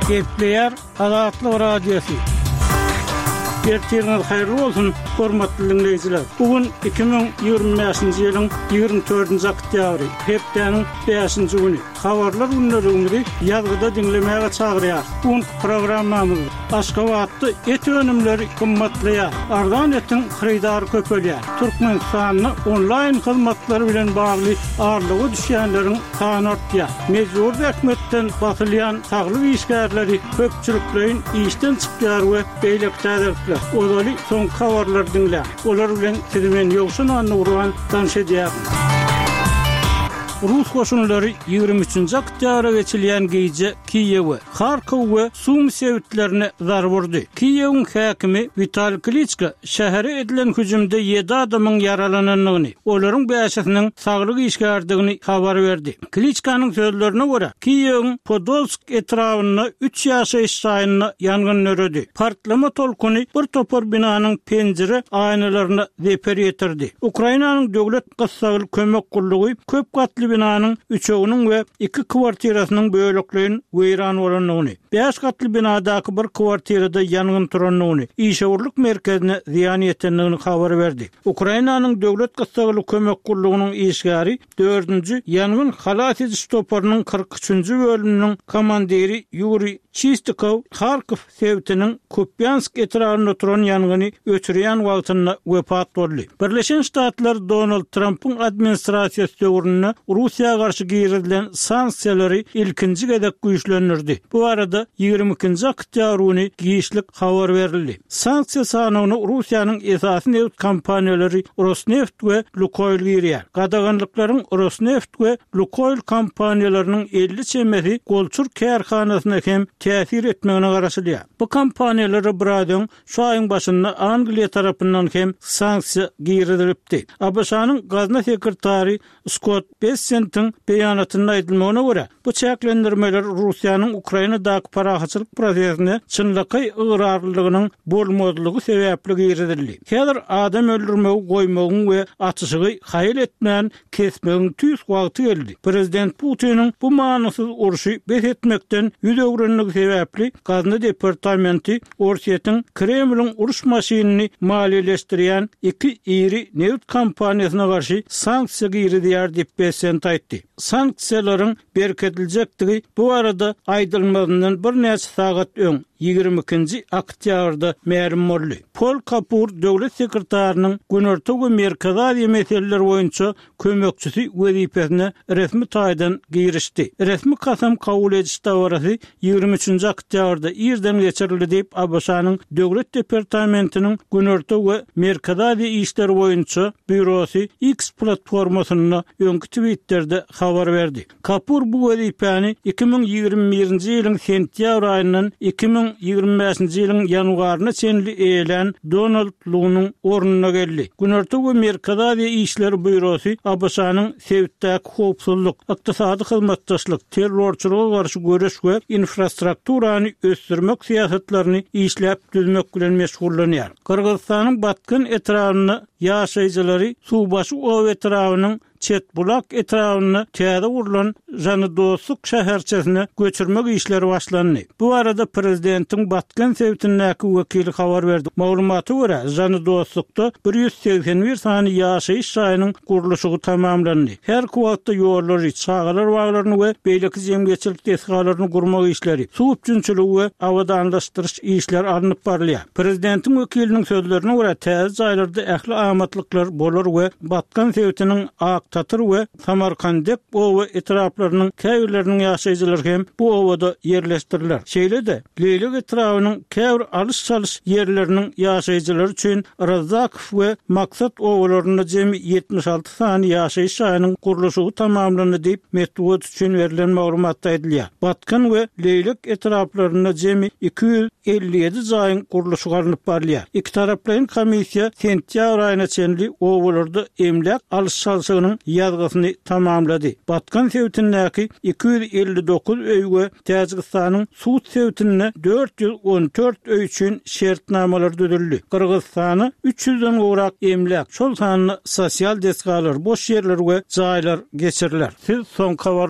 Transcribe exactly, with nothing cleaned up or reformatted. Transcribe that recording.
Gepleyer Azatlyk Radiosu. Ertirňiz haýyrly bolsun, hormatly dinleýijiler. Bugün iki bin ýygrimi beşinji ýylyň ýygrimi dördünji oktýabry, hepdeniň beşinji güni. Habarlar günlerimizi ýazgyda dinlemäge çagyrýar. Bu programmamyz Aşgabatda et önümleri kymmatlyýar. Ardan etin xaridary köpelýär. Türkmenistanyň onlaýn hyzmatlary bilen bagly ağırlygy düşýänleriň sany artýar. Mejbur hökümetden batylýan saglyk işgärleri köpçüliklerin işden çykýar we beýlekdädir. Odaly son habarlar dinle. Olar bilen sizimen ýoksun anlygyran tanşedýär. Rus koşunları ýygrimi üçinji oktýabra geçilýän geýje Kiýewe, Harkow we Sum sewitlerine zar wurdy. Kiýewiň häkimi Vitaliy Klitschko şähere edilen hüjümde ýedi adamyň ýaralananyny, olaryň beşisiniň saglyk işgärdigini habar berdi. Klitschkonyň sözlerine görä, Kiýewiň Podolsk etrawyna üç ýaşaýyş saýyny ýangyn öredi. Partlama tolkuny bir topar binanyň penjere aýnalaryna zeper ýetirdi. Ukrainanyň döwlet gassaglyk kömek gullugy köp gatly binanyň üçeginiň we iki kwartirasynyň bölekleriniň weýran bolanyny, beş gatly binadaky bir kwartirada ýangyn turanyny, işäwirlik merkezine ziýan ýetendigini habar berdi. Ukrainanyň döwlet gassaglyk kömek gullugynyň işgäri dördünji ýangyn halat ediş toparynyň kırk üçünji bölüminiň komandiri Yuri Chistikow Kharkiv sewitiniň Kupyansk etrawyna turan ýangyny ötürýän wagtynda wepat boldy. Birleşen Ştatlar Donald Trump'ın administrasiýasy döwründe Russiýa garşy giýirilen sanksiýalary ilkinji gedek güýçlendirdi. Bu arada ýygrimi ikinji oktýabryny giýişlik habar berildi. Sanksiýa sanyny Russiýanyň esasy neft kompaniýalary Rosneft we Lukoil giýirýär. Gadaganlyklaryň Rosneft we Lukoil kompaniýalarynyň elli çemesi golçur kärhanasyna hem täsir etmegine garaşylýar. Bu kompaniýalara buradan şu aýyň başynda Angliýa tarapyndan hem sanksiýa giýirilipdi. A B S-nyň gazna sekretary Scott Bessent'in beýanatynda aýdylmagyna görä, bu çäklendirmeler Russiýanyň Ukrainadaky parahaçylyk prosesine çynlyky ygyrarlygynyň bolmadlygy sebäpli giýirildi. Häzir adam öldürmegi, goýmagyň we atışygy haýyl etmän kesmegiň tüýs wagty geldi. Prezident Putin'in bu manasyz uruşy bes etmekden ýüz öwrenligi sebäpli gazna departamenti Orsiýetiň Kremliň uruş maşinini maliýeleşdirýän iki iri neft kompaniýasyna garşy sanksiýa giýirýär diýip Bessent aýtdy. Sanksiýalaryň berketiljekdigi bu arada aýdylmagynyň bir näçe sagat öň ýygrimi ikinji oktýabrda ma'lum boldy. Pol Kapur döwlet sekretarynyň Günertöw we Merkezi Aziýa meseleleri boýunça kömekçisi wezipesine resmi taýdan giýirişdi. Resmi kasam kabul ediş dawarasy ýygrimi üçünji oktýabrda ýerden geçirildi diýip A B S-nyň döwlet departamentiniň Günertöw we Merkezi Aziýa işleri boýunça bürosy X platformasyna öňkü tweetlerde habar berdi. Kapur bu wezipany iki bin ýygrimi birinji ýylyň sentýabr aýyndan iki bin ýygrimi beşinji ýylyň ýanwaryna çenli eýlen Donald Lu'nyň ornuna geldi. Günertöw we Merkezi Aziýa işleri bürosy A B S-nyň sewitdäki howpsuzlyk, ykdysady hyzmatdaşlyk, terrorçylyga garşy göreş we infrastrukturany ösdürmek siýasatlaryny işläp düzmek bilen meşgullanýar. Kyrgyzstanyň batkyn etrawyna ýaşaýjylary Suwbaşy ow etrawynyň Çet bulak etrawyny täze urulan Jany Dostluk şäherçesine göçürmek işleri başlandy. Bu arada prezidentiň batkan sewitindäki wekili habar berdi. Maglumaty görä, Jany Dostlukda bir ýüz seksen bir sany ýaşaýyş saýynyň gurulşy tamamlandy. Her kuwatda ýollar, çagalar baglaryny we beýleki jemgyýetçilik tesgalaryny gurmak işleri, suw üçinçiligi we awadanlaşdyryş işleri alınıp barylýar. Prezidentiň wekiliniň sözlerine görä, täze jaýlarda ähli amatlyklar bolar we batkan sewitiniň Tatır we Samarkandek owa etraplarynyň käýürleriniň ýaşaýjylary hem bu owada ýerleşdiriler. Şeýle-de Leýlik etrawynyň käýür alys-çalys ýerleriniň ýaşaýjylary üçin Razak we Maksat owalaryna jemi ýetmiş alty sany ýaşaýyş saýynyň gurulşy tamamlandy diýip Medwed üçin berilen maglumatda aýdylýar. Batkan we Leýlik etraplaryna jemi iki ýüz elli ýedi jaýyň gurulşy garanyp barylýar. Iki taraplaryň komissiýa sentýabr aýyna çenli owalarda emlek alys-çalysynyň ýazgysyny tamamlady. Batkan sewitindäki iki ýüz elli dokuz öý we Täjikistanyň Suwt sewitine dört ýüz on dört öý üçin şertnamalar düzüldi. Kyrgyzstany üç ýüzden gorak emlek, şol sanyny sosial desgalar, boş ýerler we jaýlar geçiriler. Siz son